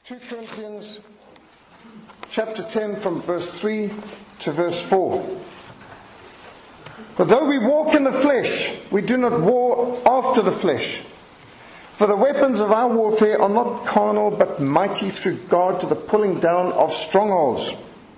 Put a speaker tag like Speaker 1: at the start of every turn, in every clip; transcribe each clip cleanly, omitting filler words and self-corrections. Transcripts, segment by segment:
Speaker 1: 2 Corinthians chapter 10 from verse 3 to verse 4. For though we walk in the flesh, we do not war after the flesh. For the weapons of our warfare are not carnal, but mighty through God to the pulling down of strongholds.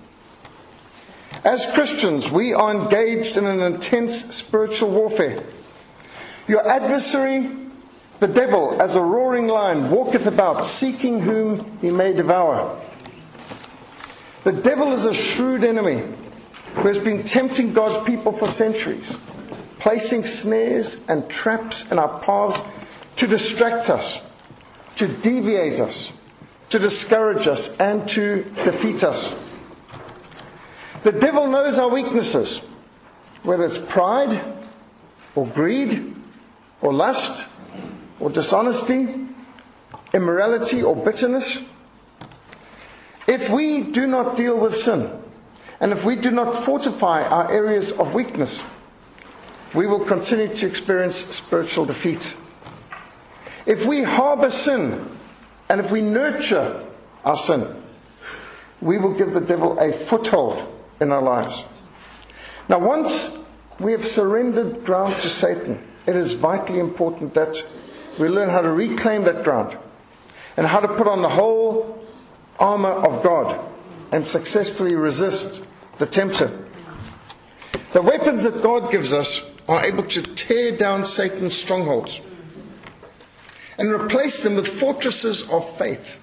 Speaker 1: As Christians, we are engaged in an intense spiritual warfare. Your adversary, the devil, as a roaring lion, walketh about, seeking whom he may devour. The devil is a shrewd enemy who has been tempting God's people for centuries, placing snares and traps in our paths to distract us, to deviate us, to discourage us, and to defeat us. The devil knows our weaknesses, whether it's pride, or greed, or lust, or dishonesty, immorality, or bitterness. If we do not deal with sin, and if we do not fortify our areas of weakness, we will continue to experience spiritual defeat. If we harbor sin, and if we nurture our sin, we will give the devil a foothold in our lives. Now, once we have surrendered ground to Satan, it is vitally important that we learn how to reclaim that ground and how to put on the whole armor of God and successfully resist the tempter. The weapons that God gives us are able to tear down Satan's strongholds and replace them with fortresses of faith.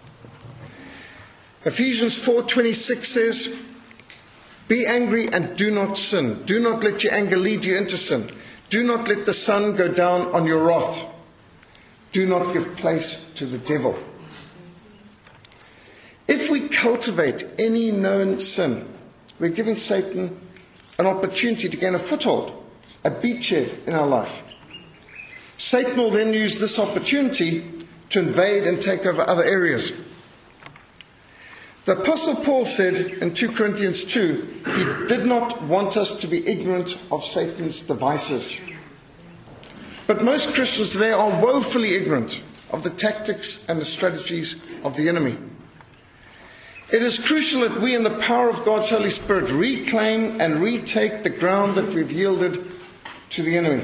Speaker 1: Ephesians 4:26 says, "Be angry and do not sin. Do not let your anger lead you into sin. Do not let the sun go down on your wrath. Do not give place to the devil." If we cultivate any known sin, we're giving Satan an opportunity to gain a foothold, a beachhead in our life. Satan will then use this opportunity to invade and take over other areas. The Apostle Paul said in 2 Corinthians 2, he did not want us to be ignorant of Satan's devices. But most Christians today are woefully ignorant of the tactics and the strategies of the enemy. It is crucial that we, in the power of God's Holy Spirit, reclaim and retake the ground that we've yielded to the enemy.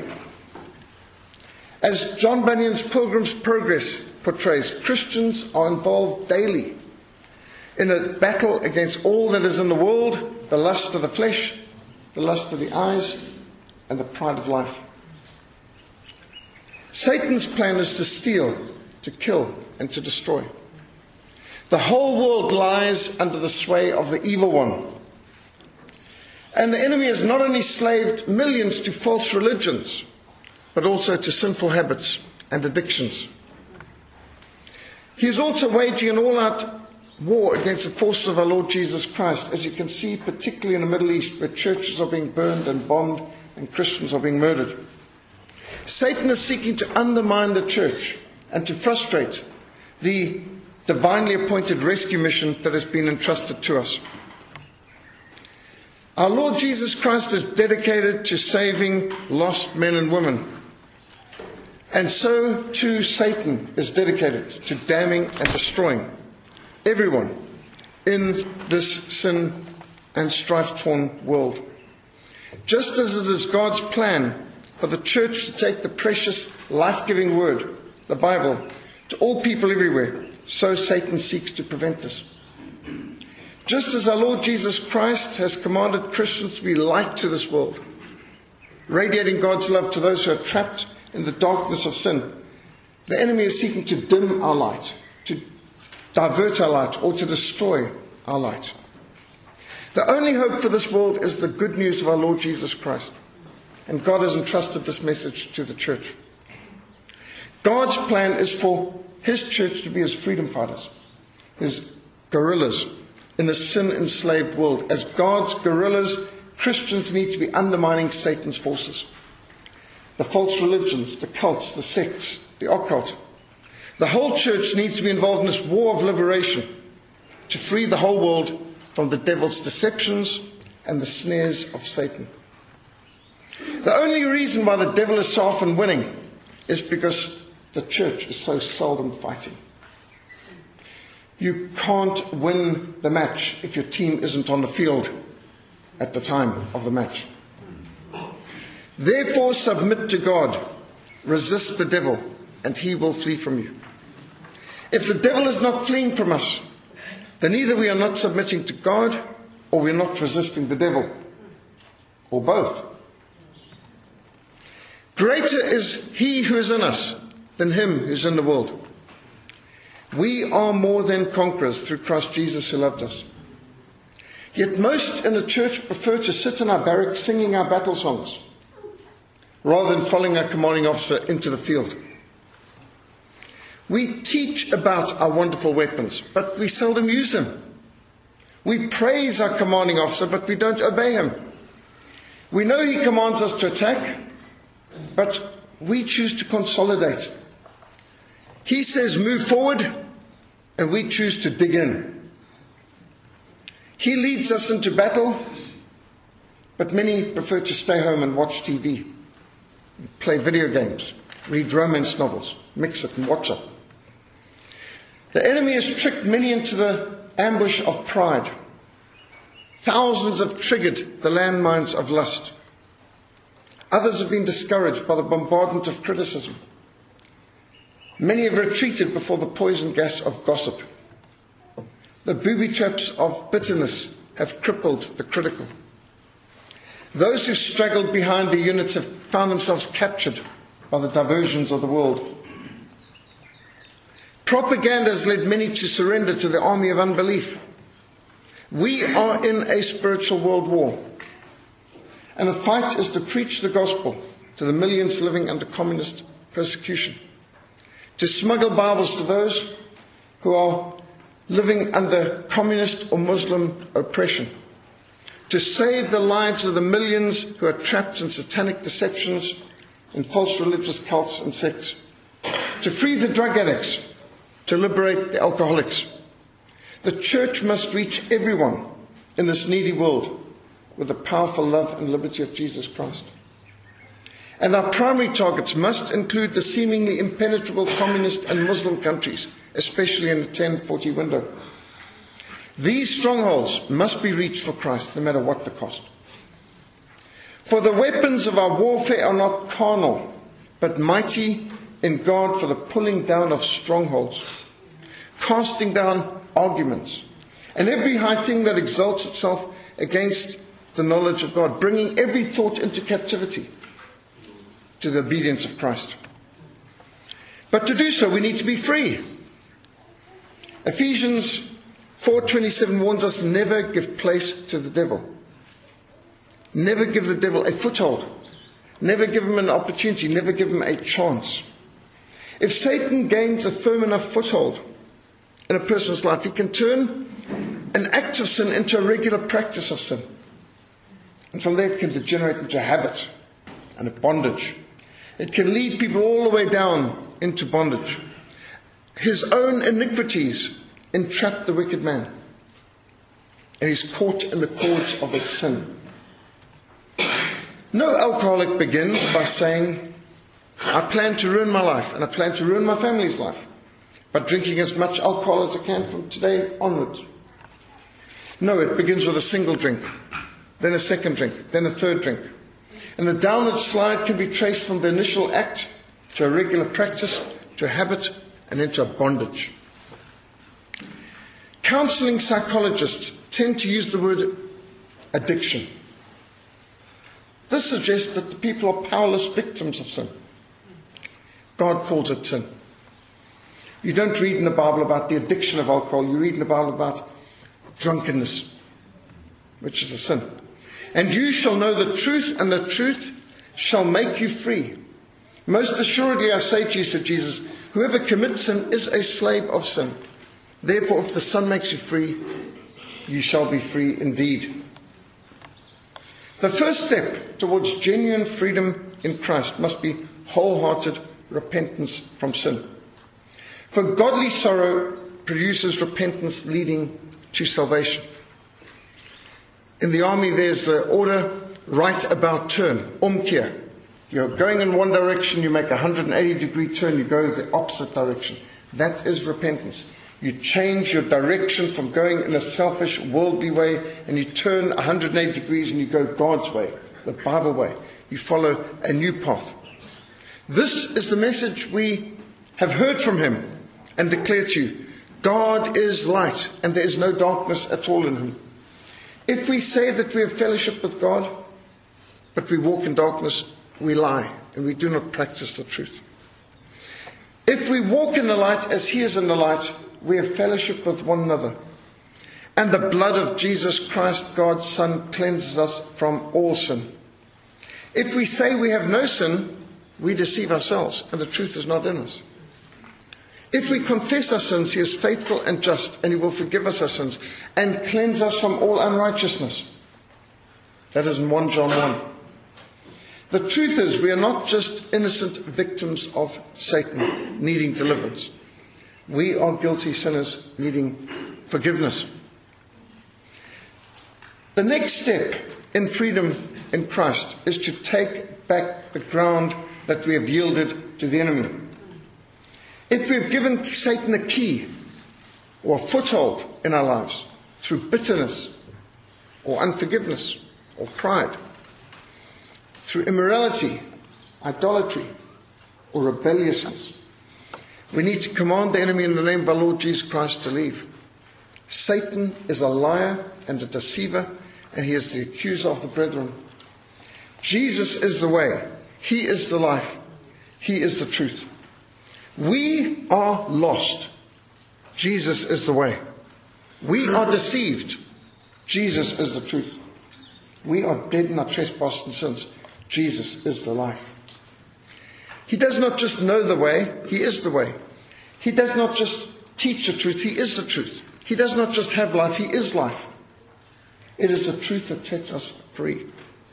Speaker 1: As John Bunyan's Pilgrim's Progress portrays, Christians are involved daily in a battle against all that is in the world, the lust of the flesh, the lust of the eyes, and the pride of life. Satan's plan is to steal, to kill, and to destroy. The whole world lies under the sway of the evil one. And the enemy has not only slaved millions to false religions, but also to sinful habits and addictions. He is also waging an all-out war against the forces of our Lord Jesus Christ, as you can see particularly in the Middle East, where churches are being burned and bombed and Christians are being murdered. Satan is seeking to undermine the church and to frustrate the divinely appointed rescue mission that has been entrusted to us. Our Lord Jesus Christ is dedicated to saving lost men and women. And so too Satan is dedicated to damning and destroying everyone in this sin and strife-torn world. Just as it is God's plan for the church to take the precious, life-giving word, the Bible, to all people everywhere, so Satan seeks to prevent this. Just as our Lord Jesus Christ has commanded Christians to be light to this world, radiating God's love to those who are trapped in the darkness of sin, the enemy is seeking to dim our light, to divert our light, or to destroy our light. The only hope for this world is the good news of our Lord Jesus Christ. And God has entrusted this message to the church. God's plan is for His church to be His freedom fighters, His guerrillas in a sin-enslaved world. As God's guerrillas, Christians need to be undermining Satan's forces. The false religions, the cults, the sects, the occult. The whole church needs to be involved in this war of liberation to free the whole world from the devil's deceptions and the snares of Satan. The only reason why the devil is so often winning is because the church is so seldom fighting. You can't win the match if your team isn't on the field at the time of the match. Therefore, submit to God. Resist the devil, and he will flee from you. If the devil is not fleeing from us, then either we are not submitting to God, or we are not resisting the devil, or both. Greater is he who is in us than him who is in the world. We are more than conquerors through Christ Jesus who loved us. Yet most in the church prefer to sit in our barracks singing our battle songs, rather than following our commanding officer into the field. We teach about our wonderful weapons, but we seldom use them. We praise our commanding officer, but we don't obey him. We know he commands us to attack, but we choose to consolidate. He says move forward, and we choose to dig in. He leads us into battle, but many prefer to stay home and watch TV, play video games, read romance novels, mix it and watch it. The enemy has tricked many into the ambush of pride. Thousands have triggered the landmines of lust. Others have been discouraged by the bombardment of criticism. Many have retreated before the poison gas of gossip. The booby traps of bitterness have crippled the critical. Those who struggled behind the units have found themselves captured by the diversions of the world. Propaganda has led many to surrender to the army of unbelief. We are in a spiritual world war. And the fight is to preach the gospel to the millions living under communist persecution. To smuggle Bibles to those who are living under communist or Muslim oppression. To save the lives of the millions who are trapped in satanic deceptions, in false religious cults and sects. To free the drug addicts. To liberate the alcoholics. The church must reach everyone in this needy world with the powerful love and liberty of Jesus Christ. And our primary targets must include the seemingly impenetrable communist and Muslim countries, especially in the 10-40 window. These strongholds must be reached for Christ, no matter what the cost. For the weapons of our warfare are not carnal, but mighty in God for the pulling down of strongholds, casting down arguments, and every high thing that exalts itself against the knowledge of God, bringing every thought into captivity to the obedience of Christ. But to do so, we need to be free. Ephesians 4:27 warns us never give place to the devil. Never give the devil a foothold. Never give him an opportunity. Never give him a chance. If Satan gains a firm enough foothold in a person's life, he can turn an act of sin into a regular practice of sin. And from there it can degenerate into a habit and a bondage. It can lead people all the way down into bondage. His own iniquities entrap the wicked man, and he's caught in the cords of his sin. No alcoholic begins by saying, I plan to ruin my life, and I plan to ruin my family's life by drinking as much alcohol as I can from today onwards. No, it begins with a single drink, then a second drink, then a third drink. And the downward slide can be traced from the initial act to a regular practice, to a habit, and into a bondage. Counseling psychologists tend to use the word addiction. This suggests that the people are powerless victims of sin. God calls it sin. You don't read in the Bible about the addiction of alcohol. You read in the Bible about drunkenness, which is a sin. And you shall know the truth, and the truth shall make you free. Most assuredly I say to you, said Jesus, whoever commits sin is a slave of sin. Therefore, if the Son makes you free, you shall be free indeed. The first step towards genuine freedom in Christ must be wholehearted repentance from sin. For godly sorrow produces repentance leading to salvation. In the army, there's the order, right about turn, umkehr. You're going in one direction, you make a 180-degree turn, you go the opposite direction. That is repentance. You change your direction from going in a selfish, worldly way, and you turn 180 degrees and you go God's way, the Bible way. You follow a new path. This is the message we have heard from him and declare to you. God is light, and there is no darkness at all in him. If we say that we have fellowship with God, but we walk in darkness, we lie, and we do not practice the truth. If we walk in the light as he is in the light, we have fellowship with one another. And the blood of Jesus Christ, God's Son, cleanses us from all sin. If we say we have no sin, we deceive ourselves, and the truth is not in us. If we confess our sins, he is faithful and just, and he will forgive us our sins and cleanse us from all unrighteousness. That is in 1 John 1. The truth is, we are not just innocent victims of Satan needing deliverance. We are guilty sinners needing forgiveness. The next step in freedom in Christ is to take back the ground that we have yielded to the enemy. If we've given Satan a key or a foothold in our lives through bitterness or unforgiveness or pride, through immorality, idolatry, or rebelliousness, we need to command the enemy in the name of our Lord Jesus Christ to leave. Satan is a liar and a deceiver, and he is the accuser of the brethren. Jesus is the way. He is the life. He is the truth. We are lost. Jesus is the way. We are deceived. Jesus is the truth. We are dead in our trespasses and sins. Jesus is the life. He does not just know the way, he is the way. He does not just teach the truth, he is the truth. He does not just have life, he is life. It is the truth that sets us free.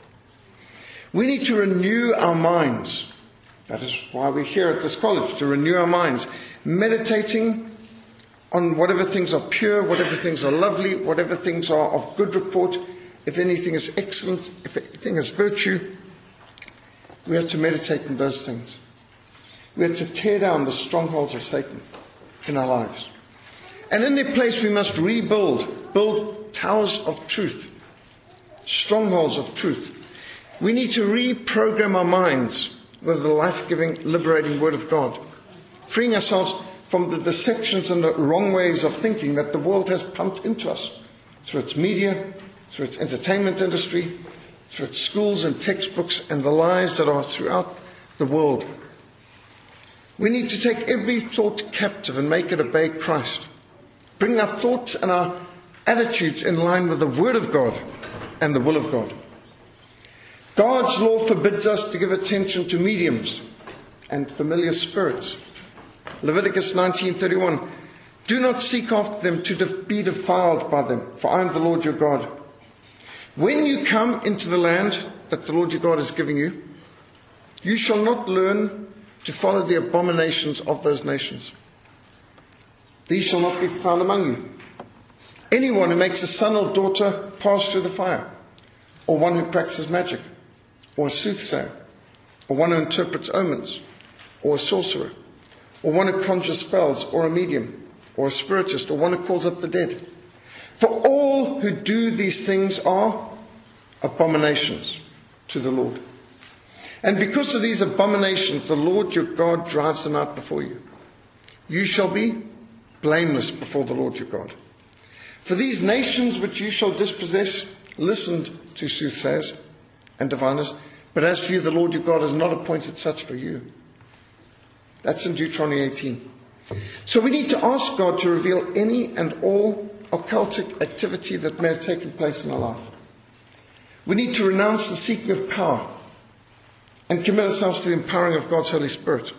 Speaker 1: We need to renew our minds. That is why we're here at this college, to renew our minds. Meditating on whatever things are pure, whatever things are lovely, whatever things are of good report, if anything is excellent, if anything is virtue. We are to meditate on those things. We are to tear down the strongholds of Satan in our lives. And in their place we must build towers of truth, strongholds of truth. We need to reprogram our minds with the life-giving, liberating Word of God, freeing ourselves from the deceptions and the wrong ways of thinking that the world has pumped into us through its media, through its entertainment industry, through its schools and textbooks, and the lies that are throughout the world. We need to take every thought captive and make it obey Christ. Bring our thoughts and our attitudes in line with the Word of God and the will of God. God's law forbids us to give attention to mediums and familiar spirits. Leviticus 19:31. Do not seek after them to be defiled by them, for I am the Lord your God. When you come into the land that the Lord your God is giving you, you shall not learn to follow the abominations of those nations. These shall not be found among you. Anyone who makes a son or daughter pass through the fire, or one who practices magic, or a soothsayer, or one who interprets omens, or a sorcerer, or one who conjures spells, or a medium, or a spiritist, or one who calls up the dead. For all who do these things are abominations to the Lord. And because of these abominations, the Lord your God drives them out before you. You shall be blameless before the Lord your God. For these nations which you shall dispossess listened to soothsayers and diviners, but as for you, the Lord your God has not appointed such for you. That's in Deuteronomy 18. So we need to ask God to reveal any and all occultic activity that may have taken place in our life. We need to renounce the seeking of power and commit ourselves to the empowering of God's Holy Spirit.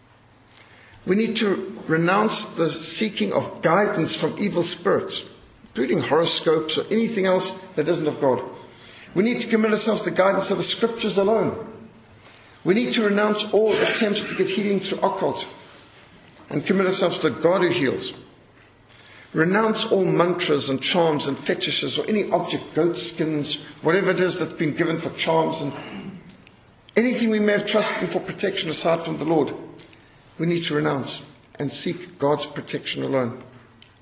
Speaker 1: We need to renounce the seeking of guidance from evil spirits, including horoscopes or anything else that isn't of God. We need to commit ourselves to the guidance of the Scriptures alone. We need to renounce all attempts to get healing through occult and commit ourselves to God who heals. Renounce all mantras and charms and fetishes or any object, goat skins, whatever it is that's been given for charms and anything we may have trusted in for protection aside from the Lord. We need to renounce and seek God's protection alone.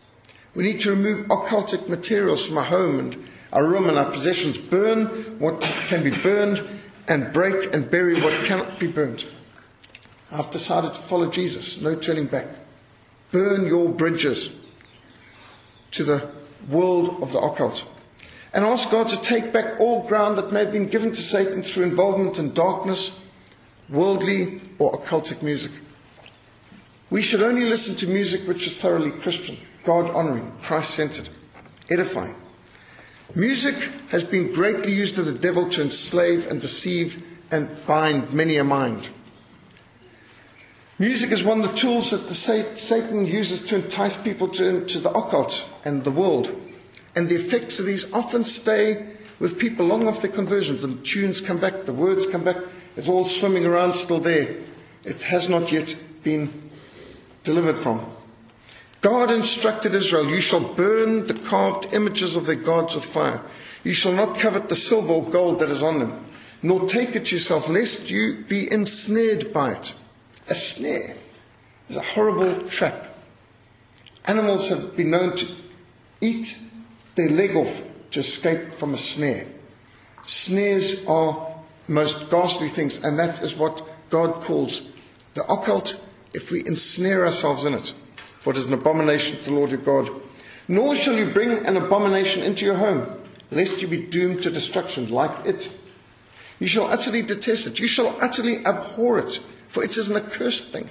Speaker 1: We need to remove occultic materials from our home and our room and our possessions. Burn what can be burned and break and bury what cannot be burned. I've decided to follow Jesus. No turning back. Burn your bridges to the world of the occult. And ask God to take back all ground that may have been given to Satan through involvement in darkness, worldly or occultic music. We should only listen to music which is thoroughly Christian, God-honoring, Christ-centered, edifying. Music has been greatly used of the devil to enslave and deceive and bind many a mind. Music is one of the tools that Satan uses to entice people into the occult and the world. And the effects of these often stay with people long after their conversions. The tunes come back, the words come back. It's all swimming around still there. It has not yet been delivered from. God instructed Israel, you shall burn the carved images of their gods with fire. You shall not covet the silver or gold that is on them, nor take it yourself, lest you be ensnared by it. A snare is a horrible trap. Animals have been known to eat their leg off to escape from a snare. Snares are most ghastly things, and that is what God calls the occult if we ensnare ourselves in it. For it is an abomination to the Lord your God. Nor shall you bring an abomination into your home, lest you be doomed to destruction like it. You shall utterly detest it. You shall utterly abhor it, for it is an accursed thing.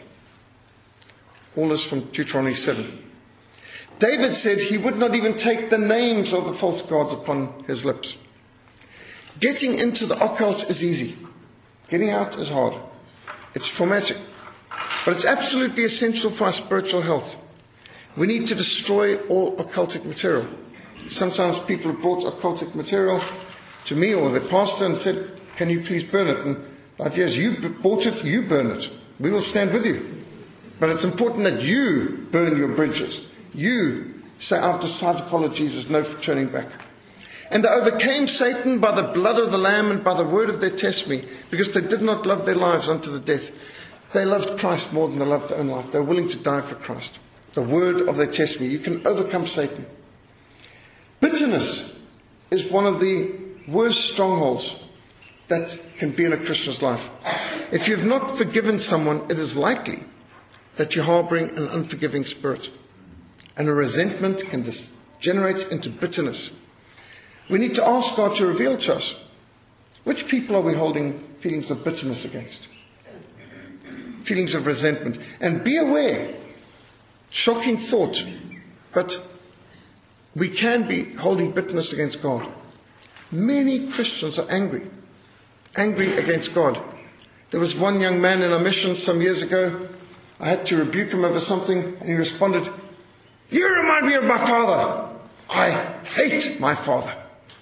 Speaker 1: All this from Deuteronomy 7. David said he would not even take the names of the false gods upon his lips. Getting into the occult is easy. Getting out is hard. It's traumatic. But it's absolutely essential for our spiritual health. We need to destroy all occultic material. Sometimes people have brought occultic material to me or the pastor and said, can you please burn it? And the idea is, you bought it, you burn it. We will stand with you. But it's important that you burn your bridges. You say, I've decided to follow Jesus, no turning back. And they overcame Satan by the blood of the Lamb and by the word of their testimony, because they did not love their lives unto the death. They loved Christ more than they loved their own life. They were willing to die for Christ. The word of their testimony. You can overcome Satan. Bitterness is one of the worst strongholds that can be in a Christian's life. If you've not forgiven someone, it is likely that you're harboring an unforgiving spirit. And a resentment can degenerate into bitterness. We need to ask God to reveal to us, which people are we holding feelings of bitterness against? Feelings of resentment. And be aware, shocking thought, but we can be holding bitterness against God. Many Christians are angry against God. There was one young man in our mission some years ago. I had to rebuke him over something, and he responded, you remind me of my father. I hate my father.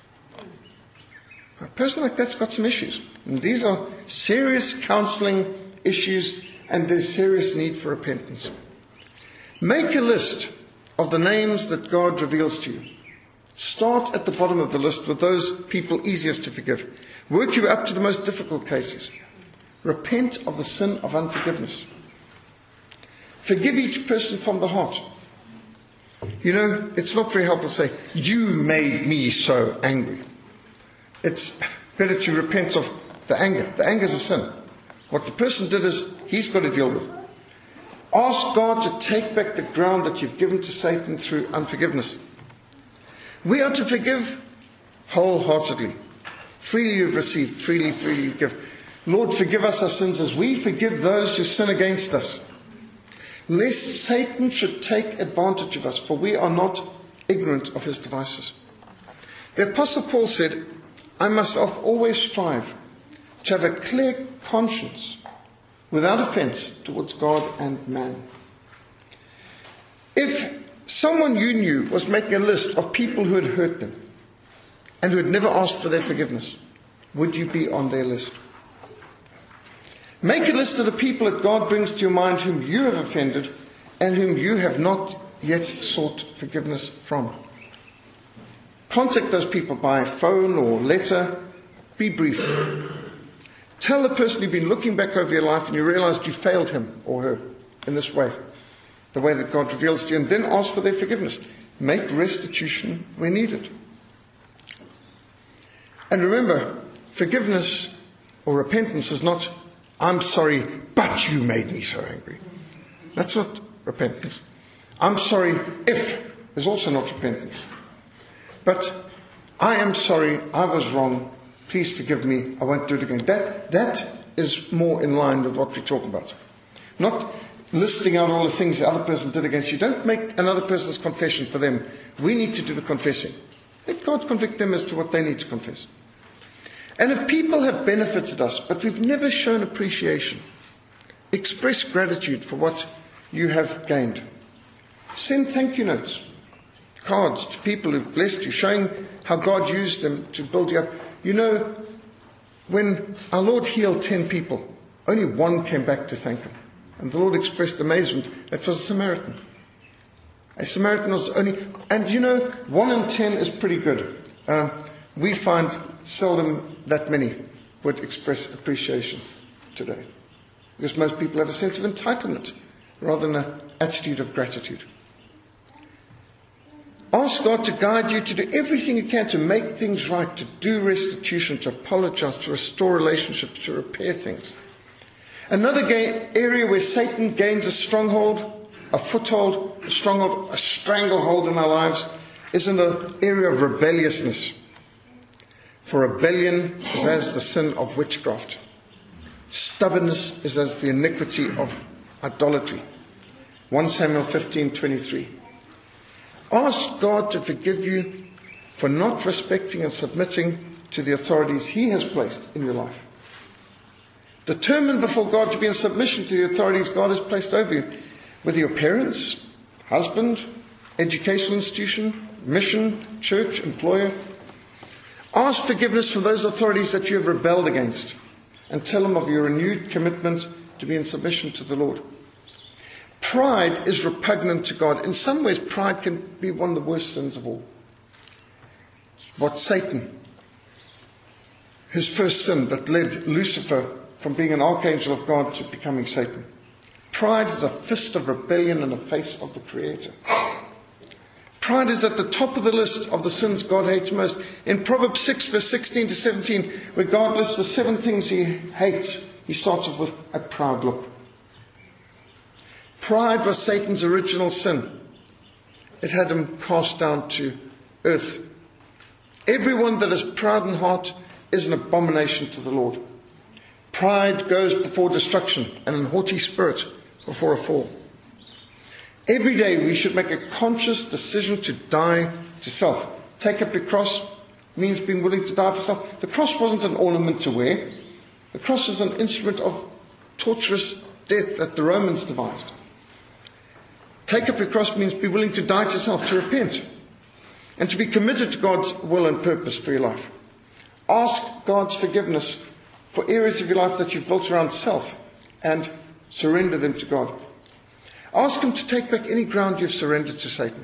Speaker 1: A person like that's got some issues. And these are serious counseling issues, and there's serious need for repentance. Make a list of the names that God reveals to you. Start at the bottom of the list with those people easiest to forgive. Work you up to the most difficult cases. Repent of the sin of unforgiveness. Forgive each person from the heart. You know, it's not very helpful to say, you made me so angry. It's better to repent of the anger. The anger is a sin. What the person did is, he's got to deal with. Ask God to take back the ground that you've given to Satan through unforgiveness. We are to forgive wholeheartedly. Freely you've received, freely you give. Lord, forgive us our sins as we forgive those who sin against us. Lest Satan should take advantage of us, for we are not ignorant of his devices. The Apostle Paul said, I myself always strive to have a clear conscience without offense towards God and man. If someone you knew was making a list of people who had hurt them and who had never asked for their forgiveness, would you be on their list? Make a list of the people that God brings to your mind whom you have offended and whom you have not yet sought forgiveness from. Contact those people by phone or letter. Be brief. Tell the person you've been looking back over your life and you realized you failed him or her in this way, the way that God reveals to you, and then ask for their forgiveness. make restitution where needed. And remember, forgiveness or repentance is not, I'm sorry, but you made me so angry. That's not repentance. I'm sorry if is also not repentance. But I am sorry, I was wrong, please forgive me, I won't do it again. That is more in line with what we're talking about. Not listing out all the things the other person did against you. Don't make another person's confession for them. We need to do the confessing. Let God convict them as to what they need to confess. And if people have benefited us, but we've never shown appreciation, express gratitude for what you have gained. Send thank you notes, cards to people who've blessed you, showing how God used them to build you up. You know, when our Lord healed 10 people, only one came back to thank him. And the Lord expressed amazement. That was a Samaritan. A Samaritan was only... And you know, 1 in 10 is pretty good. We find seldom that many would express appreciation today. Because most people have a sense of entitlement rather than an attitude of gratitude. Ask God to guide you to do everything you can to make things right, to do restitution, to apologize, to restore relationships, to repair things. Another area where Satan gains a stronghold, a foothold, a stronghold, a stranglehold in our lives is in the area of rebelliousness. For rebellion is as the sin of witchcraft. Stubbornness is as the iniquity of idolatry. 1 Samuel 15:23. Ask God to forgive you for not respecting and submitting to the authorities He has placed in your life. Determine before God to be in submission to the authorities God has placed over you, whether your parents, husband, educational institution, mission, church, employer. Ask forgiveness from those authorities that you have rebelled against, and tell them of your renewed commitment to be in submission to the Lord. Pride is repugnant to God. In some ways, pride can be one of the worst sins of all. What Satan, his first sin that led Lucifer from being an archangel of God to becoming Satan. Pride is a fist of rebellion in the face of the Creator. Pride is at the top of the list of the sins God hates most. In Proverbs 6, verse 16 to 17, where God lists the 7 things He hates, He starts off with a proud look. Pride was Satan's original sin. It had him cast down to earth. Everyone that is proud in heart is an abomination to the Lord. Pride goes before destruction, and an haughty spirit before a fall. Every day we should make a conscious decision to die to self. Take up your cross means being willing to die for self. The cross wasn't an ornament to wear. The cross is an instrument of torturous death that the Romans devised. Take up your cross means be willing to die to self, to repent, and to be committed to God's will and purpose for your life. Ask God's forgiveness for areas of your life that you've built around self, and surrender them to God. Ask Him to take back any ground you've surrendered to Satan.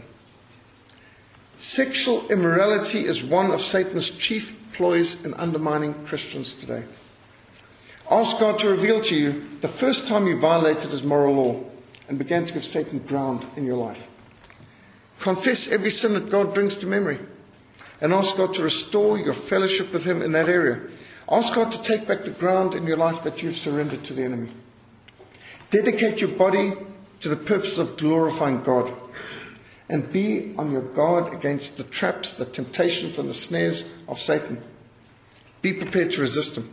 Speaker 1: Sexual immorality is one of Satan's chief ploys in undermining Christians today. Ask God to reveal to you the first time you violated His moral law and began to give Satan ground in your life. Confess every sin that God brings to memory, and ask God to restore your fellowship with Him in that area. Ask God to take back the ground in your life that you've surrendered to the enemy. Dedicate your body to the purpose of glorifying God, and be on your guard against the traps, the temptations, and the snares of Satan. Be prepared to resist him.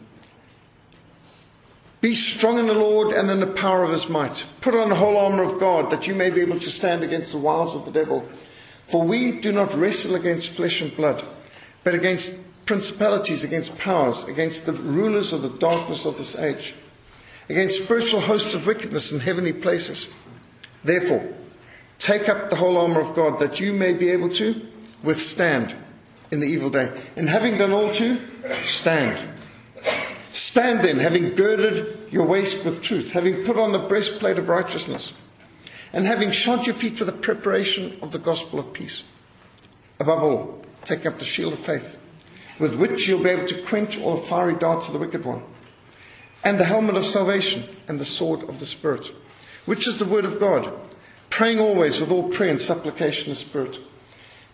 Speaker 1: Be strong in the Lord and in the power of His might. Put on the whole armour of God, that you may be able to stand against the wiles of the devil. For we do not wrestle against flesh and blood, but against principalities, against powers, against the rulers of the darkness of this age, against spiritual hosts of wickedness in heavenly places. Therefore, take up the whole armour of God, that you may be able to withstand in the evil day. And having done all to stand. Stand then, having girded your waist with truth, having put on the breastplate of righteousness, and having shod your feet with the preparation of the gospel of peace. Above all, take up the shield of faith, with which you'll be able to quench all the fiery darts of the wicked one, and the helmet of salvation, and the sword of the Spirit, which is the word of God, praying always with all prayer and supplication in the Spirit,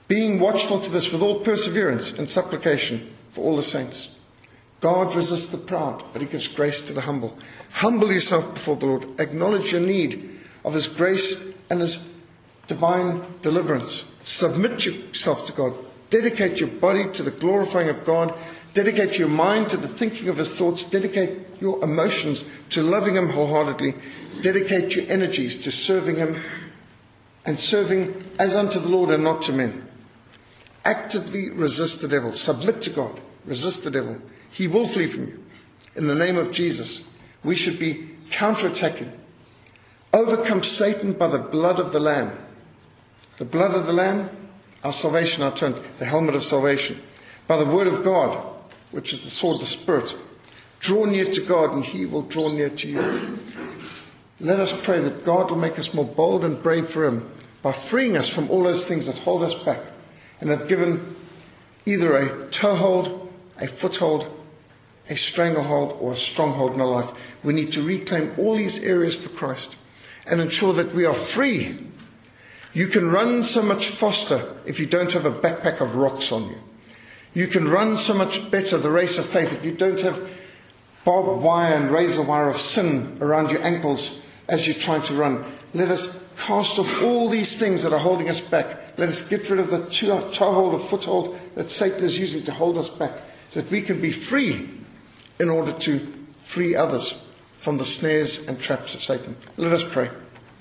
Speaker 1: being watchful to this with all perseverance and supplication for all the saints. God resists the proud, but he gives grace to the humble. Humble yourself before the Lord. Acknowledge your need of his grace and his divine deliverance. Submit yourself to God. Dedicate your body to the glorifying of God. Dedicate your mind to the thinking of his thoughts. Dedicate your emotions to loving him wholeheartedly. Dedicate your energies to serving him and serving as unto the Lord and not to men. Actively resist the devil. Submit to God. Resist the devil. He will flee from you. In the name of Jesus, we should be counterattacking. Overcome Satan by the blood of the Lamb. The blood of the Lamb, our salvation, our tongue, the helmet of salvation. By the word of God, which is the sword of the Spirit. Draw near to God and he will draw near to you. Let us pray that God will make us more bold and brave for him by freeing us from all those things that hold us back and have given either a toehold, a foothold, a stranglehold or a stronghold in our life. We need to reclaim all these areas for Christ and ensure that we are free. You can run so much faster if you don't have a backpack of rocks on you. You can run so much better the race of faith if you don't have barbed wire and razor wire of sin around your ankles as you're trying to run. Let us cast off all these things that are holding us back. Let us get rid of the toehold or foothold that Satan is using to hold us back, so that we can be free in order to free others from the snares and traps of Satan. Let us pray.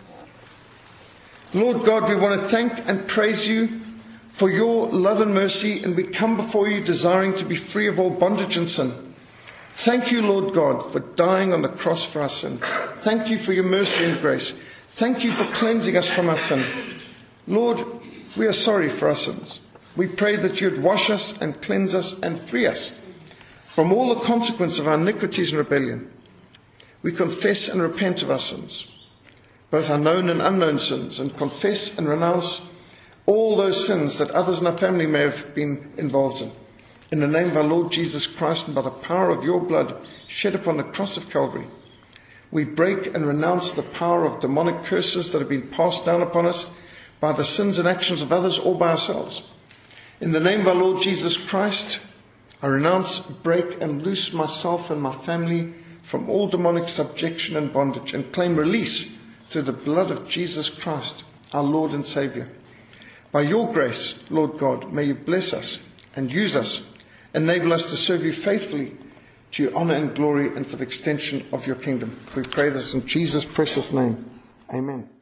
Speaker 1: Lord God, we want to thank and praise you for your love and mercy, and we come before you desiring to be free of all bondage and sin. Thank you, Lord God, for dying on the cross for our sin. Thank you for your mercy and grace. Thank you for cleansing us from our sin. Lord, we are sorry for our sins. We pray that you'd wash us and cleanse us and free us from all the consequence of our iniquities and rebellion. We confess and repent of our sins, both our known and unknown sins, and confess and renounce all those sins that others in our family may have been involved in. In the name of our Lord Jesus Christ and by the power of your blood shed upon the cross of Calvary, we break and renounce the power of demonic curses that have been passed down upon us by the sins and actions of others or by ourselves. In the name of our Lord Jesus Christ, I renounce, break and loose myself and my family from all demonic subjection and bondage and claim release through the blood of Jesus Christ, our Lord and Saviour. By your grace, Lord God, may you bless us and use us, enable us to serve you faithfully to your honour and glory and for the extension of your kingdom. We pray this in Jesus' precious name. Amen.